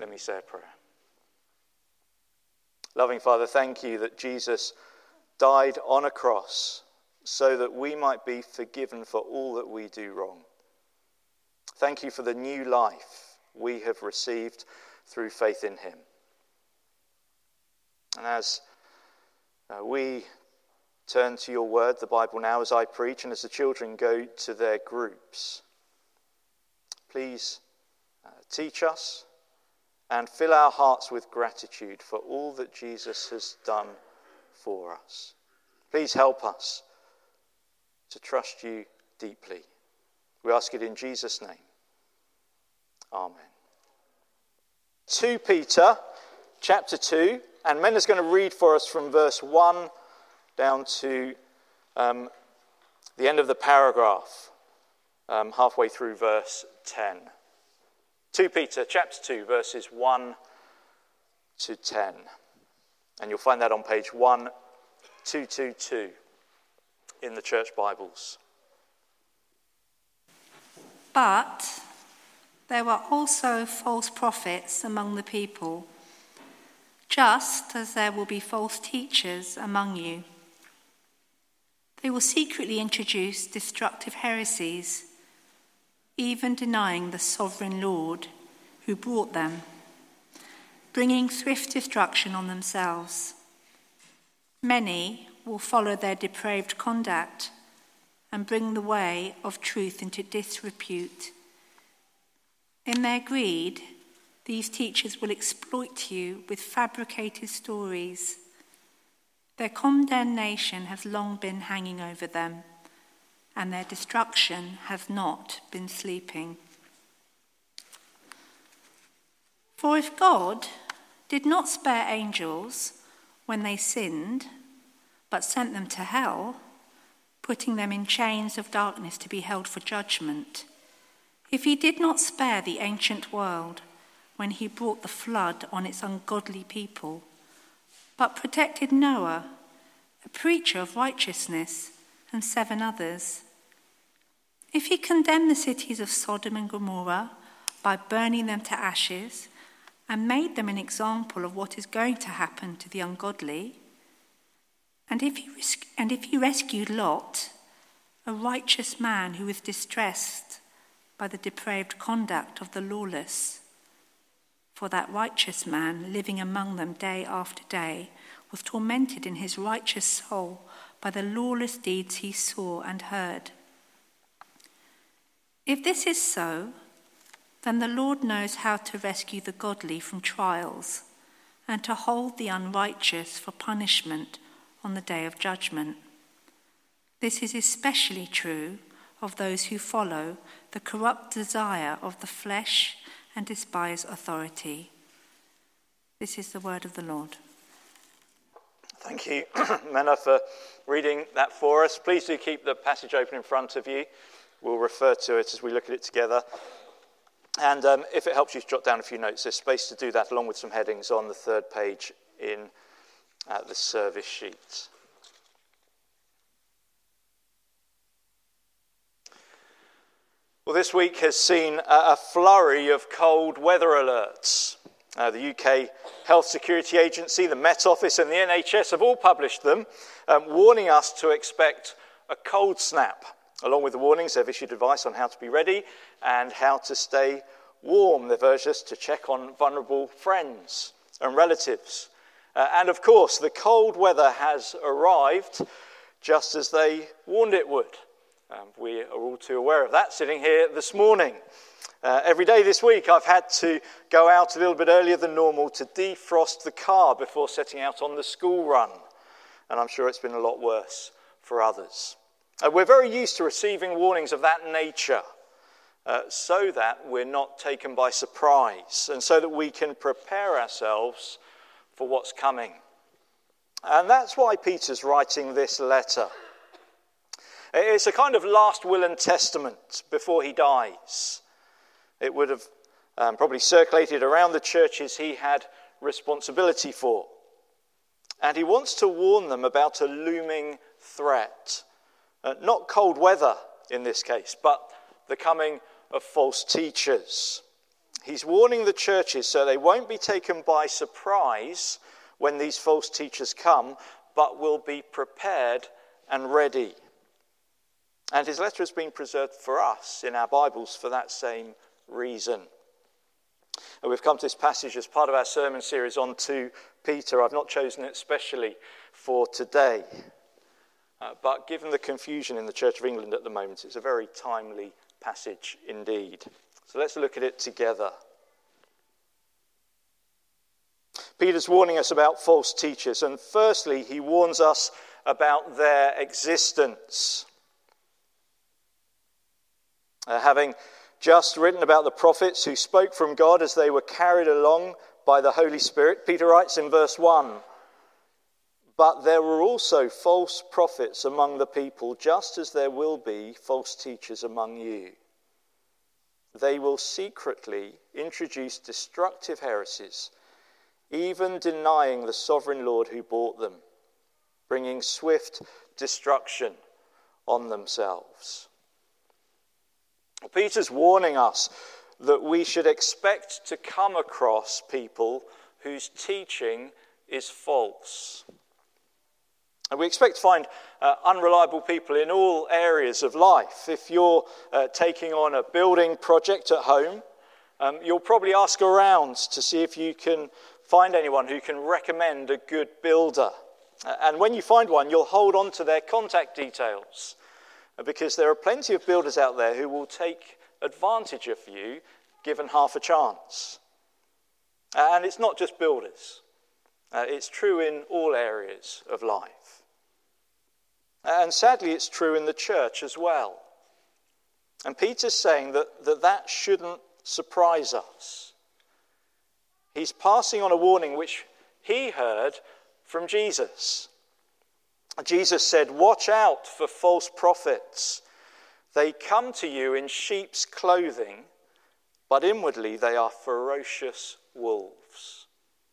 Let me say a prayer. Loving Father, thank you that Jesus died on a cross so that we might be forgiven for all that we do wrong. Thank you for the new life we have received through faith in him. And as we turn to your word, the Bible now, as I preach, and as the children go to their groups, please teach us and fill our hearts with gratitude for all that Jesus has done for us. Please help us to trust you deeply. We ask it in Jesus' name. Amen. 2 Peter chapter 2, and Menna's going to read for us from verse 1 down to the end of the paragraph, halfway through verse 10. 2 Peter chapter 2, verses 1 to 10. And you'll find that on page 1222 in the church Bibles. But there were also false prophets among the people, just as there will be false teachers among you. They will secretly introduce destructive heresies, even denying the sovereign Lord who brought them, bringing swift destruction on themselves. Many will follow their depraved conduct and bring the way of truth into disrepute. In their greed, these teachers will exploit you with fabricated stories. Their condemnation has long been hanging over them, and their destruction has not been sleeping. For if God did not spare angels when they sinned, but sent them to hell, putting them in chains of darkness to be held for judgment, if he did not spare the ancient world when he brought the flood on its ungodly people, but protected Noah, a preacher of righteousness, and 7 others, if he condemned the cities of Sodom and Gomorrah by burning them to ashes and made them an example of what is going to happen to the ungodly, and if he rescued Lot, a righteous man who was distressed by the depraved conduct of the lawless, for that righteous man, living among them day after day, was tormented in his righteous soul by the lawless deeds he saw and heard. If this is so, then the Lord knows how to rescue the godly from trials and to hold the unrighteous for punishment on the day of judgment. This is especially true of those who follow the corrupt desire of the flesh and despise authority. This is the word of the Lord. Thank you, Menna, for reading that for us. Please do keep the passage open in front of you. We'll refer to it as we look at it together. And if it helps you to jot down a few notes, there's space to do that along with some headings on the 3rd page in the service sheet. Well, this week has seen a flurry of cold weather alerts. The UK Health Security Agency, the Met Office and the NHS have all published them, warning us to expect a cold snap. Along with the warnings, they've issued advice on how to be ready and how to stay warm. They've urged us to check on vulnerable friends and relatives. And of course, the cold weather has arrived just as they warned it would. We are all too aware of that sitting here this morning. Every day this week I've had to go out a little bit earlier than normal to defrost the car before setting out on the school run. And I'm sure it's been a lot worse for others. We're very used to receiving warnings of that nature so that we're not taken by surprise and so that we can prepare ourselves for what's coming. And that's why Peter's writing this letter. It's a kind of last will and testament before he dies. It would have probably circulated around the churches he had responsibility for. And he wants to warn them about a looming threat. Not cold weather in this case, but the coming of false teachers. He's warning the churches so they won't be taken by surprise when these false teachers come, but will be prepared and ready. And his letter has been preserved for us in our Bibles for that same reason. And we've come to this passage as part of our sermon series on 2 Peter. I've not chosen it specially for today. But given the confusion in the Church of England at the moment, it's a very timely passage indeed. So let's look at it together. Peter's warning us about false teachers, and firstly, he warns us about their existence. Having just written about the prophets who spoke from God as they were carried along by the Holy Spirit, Peter writes in verse 1, "But there were also false prophets among the people, just as there will be false teachers among you. They will secretly introduce destructive heresies, even denying the sovereign Lord who bought them, bringing swift destruction on themselves." Peter's warning us that we should expect to come across people whose teaching is false. And we expect to find unreliable people in all areas of life. If you're taking on a building project at home, you'll probably ask around to see if you can find anyone who can recommend a good builder. And when you find one, you'll hold on to their contact details, because there are plenty of builders out there who will take advantage of you given half a chance. And it's not just builders. It's true in all areas of life. And sadly, it's true in the church as well. And Peter's saying that shouldn't surprise us. He's passing on a warning which he heard from Jesus. Jesus said, "Watch out for false prophets. They come to you in sheep's clothing, but inwardly they are ferocious wolves."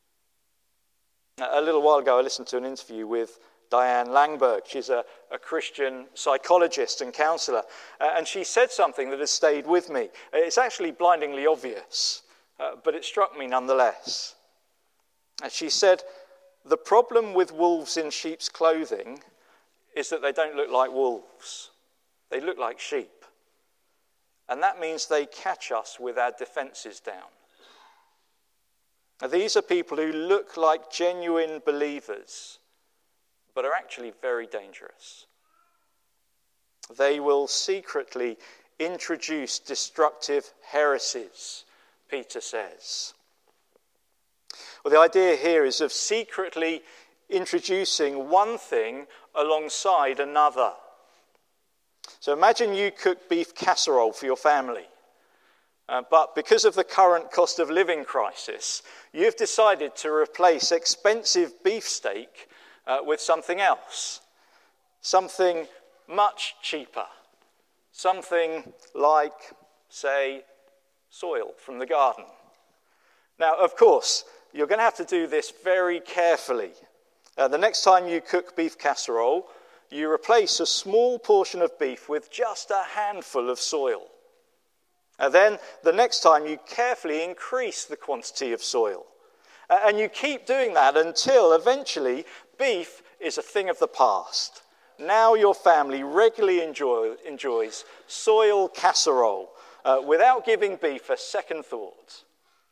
A little while ago, I listened to an interview with Diane Langberg. She's a Christian psychologist and counsellor. And she said something that has stayed with me. It's actually blindingly obvious, but it struck me nonetheless. And she said, the problem with wolves in sheep's clothing is that they don't look like wolves. They look like sheep. And that means they catch us with our defences down. Now, these are people who look like genuine believers, but are actually very dangerous. They will secretly introduce destructive heresies, Peter says. Well, the idea here is of secretly introducing one thing alongside another. So imagine you cook beef casserole for your family. But because of the current cost of living crisis, you've decided to replace expensive beefsteak with something else, something much cheaper, something like, say, soil from the garden. Now, of course, you're going to have to do this very carefully. The next time you cook beef casserole, you replace a small portion of beef with just a handful of soil. And then the next time you carefully increase the quantity of soil. And you keep doing that until eventually beef is a thing of the past. Now your family regularly enjoys soil casserole without giving beef a second thought.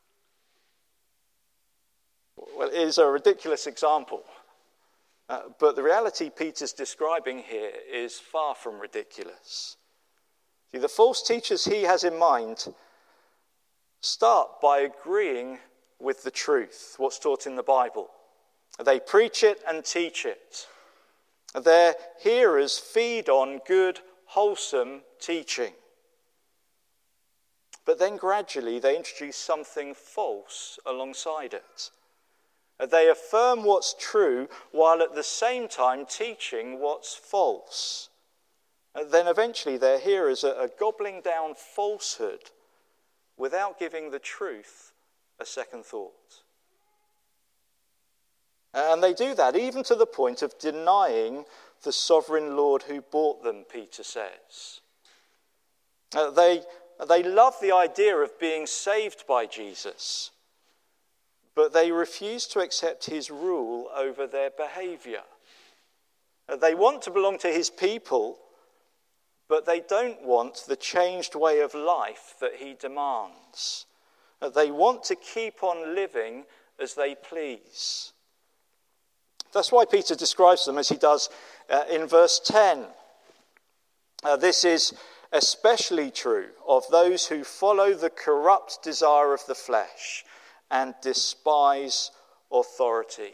Well, it is a ridiculous example. But the reality Peter's describing here is far from ridiculous. See, the false teachers he has in mind start by agreeing with the truth, what's taught in the Bible. They preach it and teach it. Their hearers feed on good, wholesome teaching. But then gradually they introduce something false alongside it. They affirm what's true while at the same time teaching what's false. Then eventually their hearers are gobbling down falsehood without giving the truth a second thought. And they do that even to the point of denying the sovereign Lord who bought them, Peter says. They They love the idea of being saved by Jesus, but they refuse to accept his rule over their behavior. They want to belong to his people, but they don't want the changed way of life that he demands. They want to keep on living as they please. That's why Peter describes them as he does in verse 10. This is especially true of those who follow the corrupt desire of the flesh and despise authority.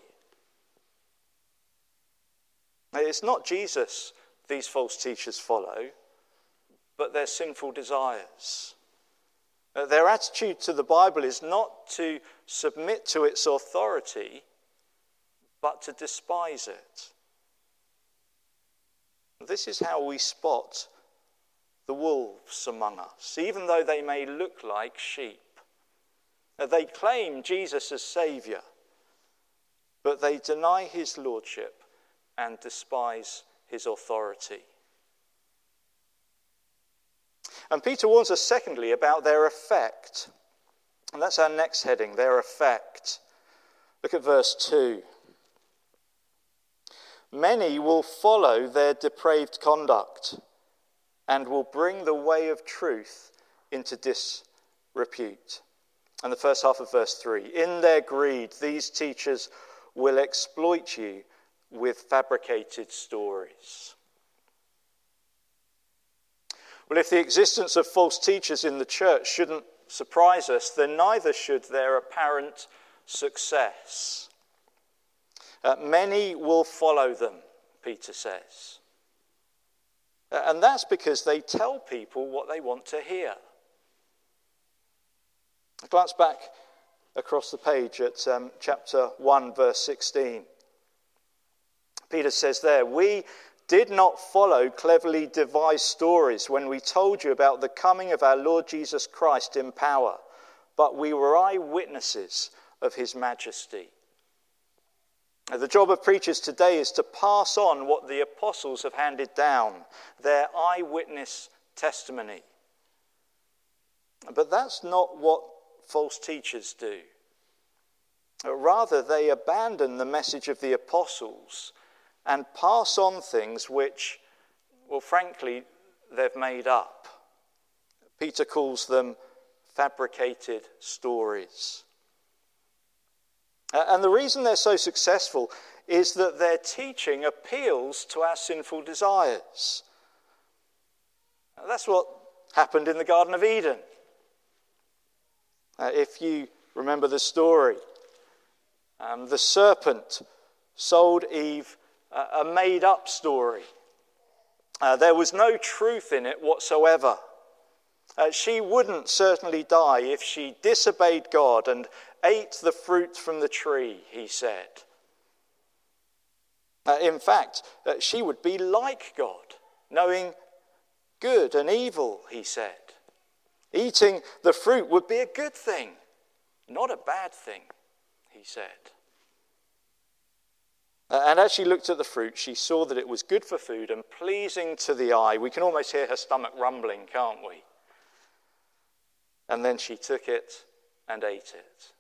It's not Jesus these false teachers follow, but their sinful desires. Their attitude to the Bible is not to submit to its authority, but to despise it. This is how we spot the wolves among us, even though they may look like sheep. They claim Jesus as Saviour, but they deny his lordship and despise his authority. And Peter warns us, secondly, about their effect. And that's our next heading, their effect. Look at verse 2. Many will follow their depraved conduct and will bring the way of truth into disrepute. And the first half of verse 3. In their greed, these teachers will exploit you with fabricated stories. Well, if the existence of false teachers in the church shouldn't surprise us, then neither should their apparent success. Many will follow them, Peter says. And that's because they tell people what they want to hear. Glance back across the page at chapter 1, verse 16. Peter says there, "We did not follow cleverly devised stories when we told you about the coming of our Lord Jesus Christ in power, but we were eyewitnesses of his majesty." The job of preachers today is to pass on what the apostles have handed down, their eyewitness testimony. But that's not what false teachers do. Rather, they abandon the message of the apostles and pass on things which, well, frankly, they've made up. Peter calls them fabricated stories. And the reason they're so successful is that their teaching appeals to our sinful desires. That's what happened in the Garden of Eden. If you remember the story, the serpent sold Eve a made-up story. There was no truth in it whatsoever. She wouldn't certainly die if she disobeyed God and ate the fruit from the tree, he said. In fact, she would be like God, knowing good and evil, he said. Eating the fruit would be a good thing, not a bad thing, he said. And as she looked at the fruit, she saw that it was good for food and pleasing to the eye. We can almost hear her stomach rumbling, can't we? And then she took it and ate it.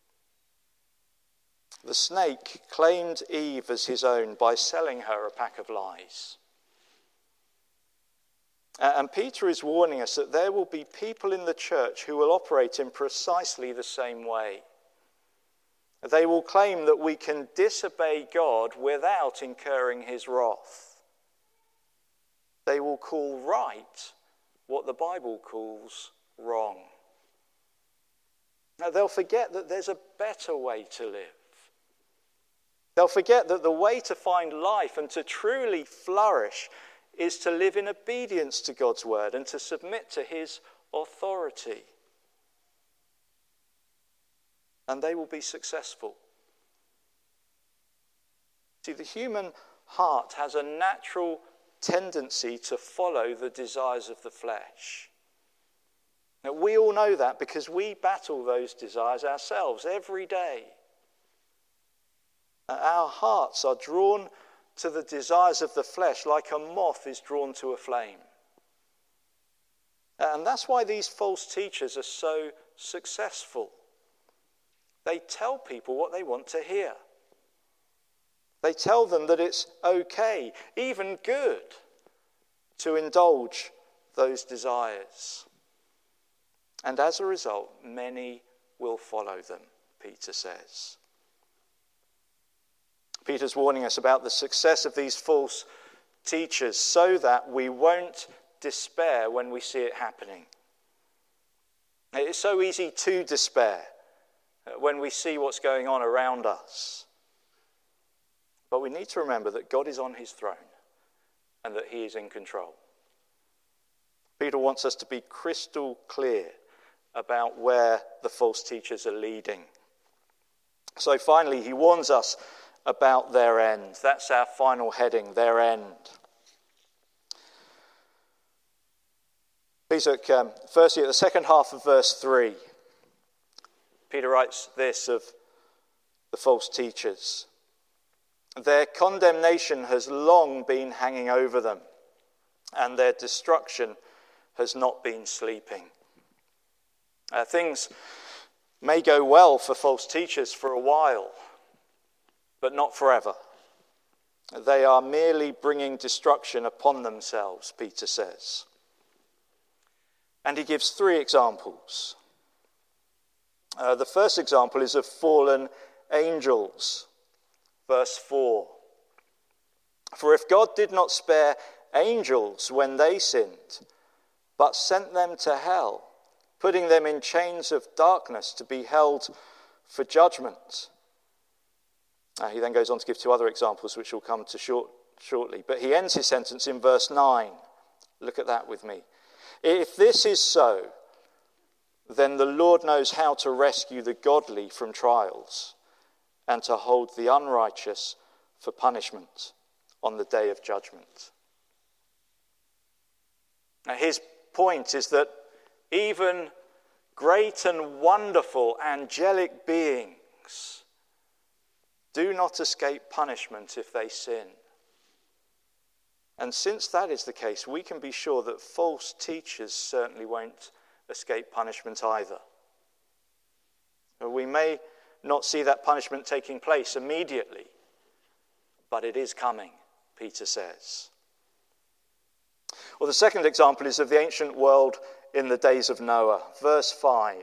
The snake claimed Eve as his own by selling her a pack of lies. And Peter is warning us that there will be people in the church who will operate in precisely the same way. They will claim that we can disobey God without incurring his wrath. They will call right what the Bible calls wrong. Now, they'll forget that there's a better way to live. They'll forget that the way to find life and to truly flourish is to live in obedience to God's word and to submit to his authority. And they will be successful. See, the human heart has a natural tendency to follow the desires of the flesh. Now, we all know that because we battle those desires ourselves every day. Our hearts are drawn to the desires of the flesh like a moth is drawn to a flame. And that's why these false teachers are so successful. They tell people what they want to hear. They tell them that it's okay, even good, to indulge those desires. And as a result, many will follow them, Peter says. Peter's warning us about the success of these false teachers so that we won't despair when we see it happening. It's so easy to despair when we see what's going on around us. But we need to remember that God is on his throne and that he is in control. Peter wants us to be crystal clear about where the false teachers are leading. So finally, he warns us about their end. That's our final heading, their end. Please look firstly at the second half of verse 3. Peter writes this of the false teachers. Their condemnation has long been hanging over them, and their destruction has not been sleeping. Things may go well for false teachers for a while, but not forever. They are merely bringing destruction upon themselves, Peter says. And he gives 3 examples. The first example is of fallen angels. Verse 4. For if God did not spare angels when they sinned, but sent them to hell, putting them in chains of darkness to be held for judgment. He then goes on to give 2 other examples, which we'll come to shortly. But he ends his sentence in verse 9. Look at that with me. If this is so, then the Lord knows how to rescue the godly from trials and to hold the unrighteous for punishment on the day of judgment. Now, his point is that even great and wonderful angelic beings do not escape punishment if they sin. And since that is the case, we can be sure that false teachers certainly won't escape punishment either. We may not see that punishment taking place immediately, but it is coming, Peter says. Well, the second example is of the ancient world in the days of Noah. Verse 5.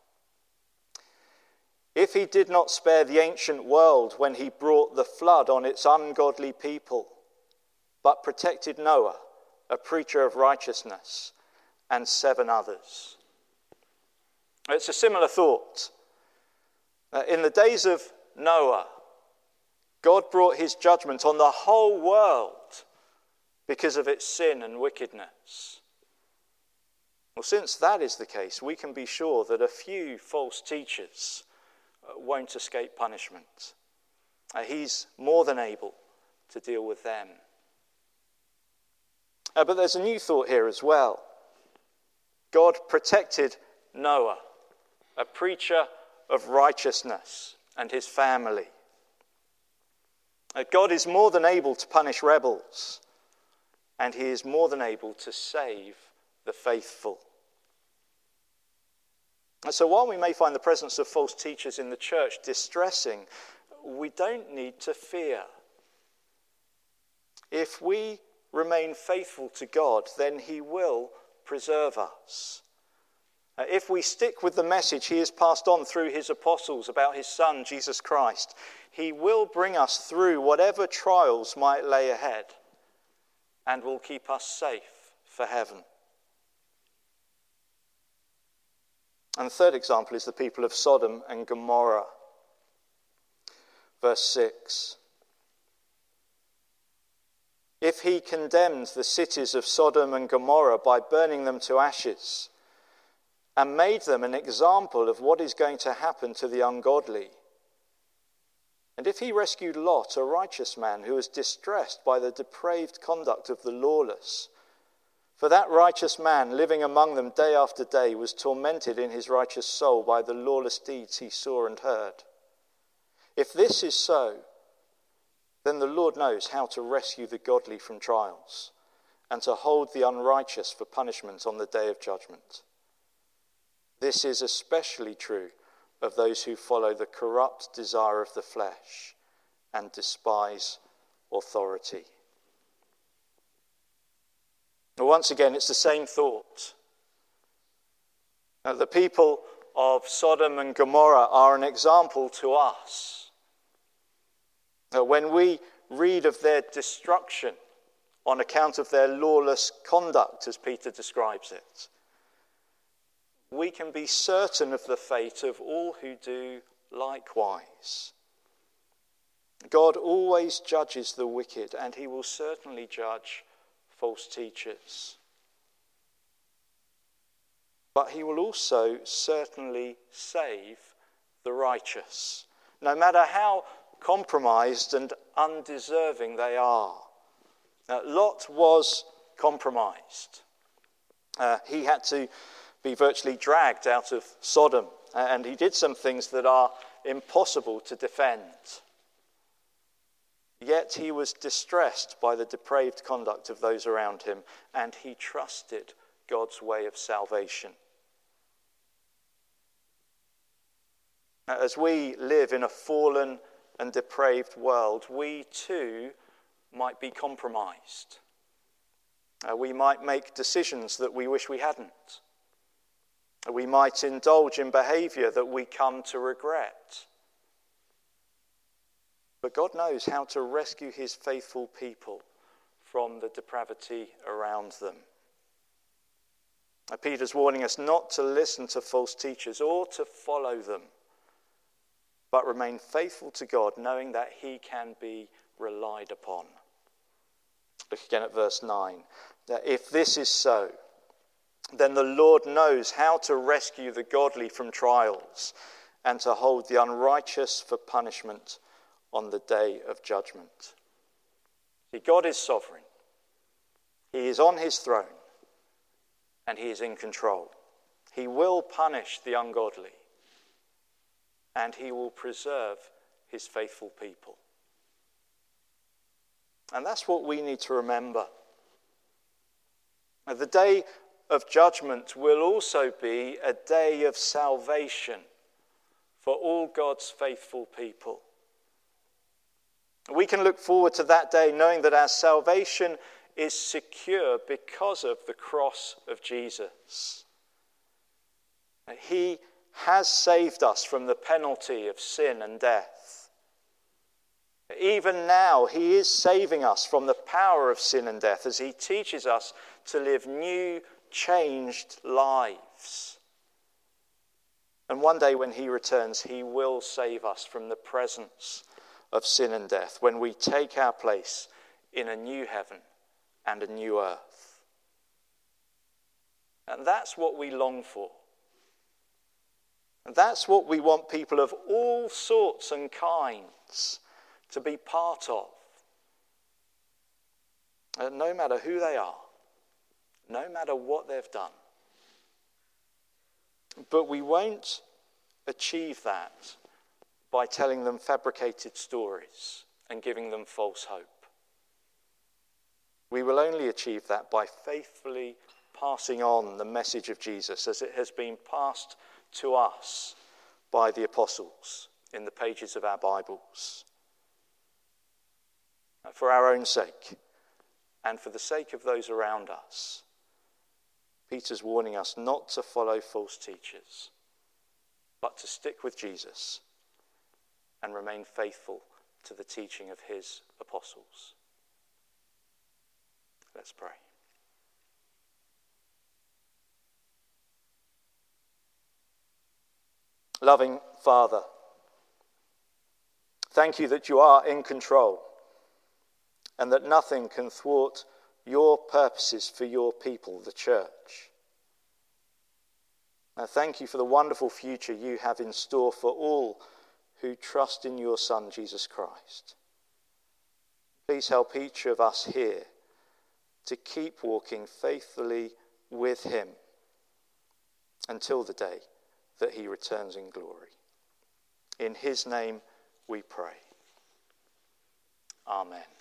If he did not spare the ancient world when he brought the flood on its ungodly people, but protected Noah, a preacher of righteousness, and 7 others. It's a similar thought. In the days of Noah, God brought his judgment on the whole world because of its sin and wickedness. Well, since that is the case, we can be sure that a few false teachers won't escape punishment. He's more than able to deal with them. But there's a new thought here as well. God protected Noah, a preacher of righteousness, and his family. God is more than able to punish rebels, and he is more than able to save the faithful. And so while we may find the presence of false teachers in the church distressing, we don't need to fear. If we remain faithful to God, then he will preserve us. If we stick with the message he has passed on through his apostles about his Son, Jesus Christ, he will bring us through whatever trials might lay ahead and will keep us safe for heaven. And the third example is the people of Sodom and Gomorrah. Verse 6. If he condemned the cities of Sodom and Gomorrah by burning them to ashes and made them an example of what is going to happen to the ungodly, and if he rescued Lot, a righteous man who was distressed by the depraved conduct of the lawless, for that righteous man living among them day after day was tormented in his righteous soul by the lawless deeds he saw and heard. If this is so, then the Lord knows how to rescue the godly from trials and to hold the unrighteous for punishment on the day of judgment. This is especially true of those who follow the corrupt desire of the flesh and despise authority. Once again, it's the same thought. Now, the people of Sodom and Gomorrah are an example to us. When we read of their destruction on account of their lawless conduct, as Peter describes it, we can be certain of the fate of all who do likewise. God always judges the wicked, and he will certainly judge false teachers. But he will also certainly save the righteous, no matter how compromised and undeserving they are. Lot was compromised. He had to be virtually dragged out of Sodom, and he did some things that are impossible to defend. Yet he was distressed by the depraved conduct of those around him, and he trusted God's way of salvation. As we live in a fallen and depraved world, we too might be compromised. We might make decisions that we wish we hadn't. We might indulge in behavior that we come to regret. But God knows how to rescue his faithful people from the depravity around them. Peter's warning us not to listen to false teachers or to follow them, but remain faithful to God, knowing that he can be relied upon. Look again at verse 9. That if this is so, then the Lord knows how to rescue the godly from trials and to hold the unrighteous for punishment on the day of judgment. See, God is sovereign. He is on his throne and he is in control. He will punish the ungodly and he will preserve his faithful people. And that's what we need to remember. Now, the day of judgment will also be a day of salvation for all God's faithful people. We can look forward to that day knowing that our salvation is secure because of the cross of Jesus. He has saved us from the penalty of sin and death. Even now, he is saving us from the power of sin and death as he teaches us to live new, changed lives. And one day when he returns, he will save us from the presence of sin and death when we take our place in a new heaven and a new earth. And that's what we long for. And that's what we want people of all sorts and kinds to be part of. And no matter who they are, no matter what they've done. But we won't achieve that by telling them fabricated stories and giving them false hope. We will only achieve that by faithfully passing on the message of Jesus as it has been passed to us by the apostles in the pages of our Bibles. For our own sake and for the sake of those around us, Peter's warning us not to follow false teachers, but to stick with Jesus and remain faithful to the teaching of his apostles. Let's pray. Loving Father, thank you that you are in control and that nothing can thwart your purposes for your people, the church. Now, thank you for the wonderful future you have in store for all who trust in your Son, Jesus Christ. Please help each of us here to keep walking faithfully with him until the day that he returns in glory. In his name we pray. Amen.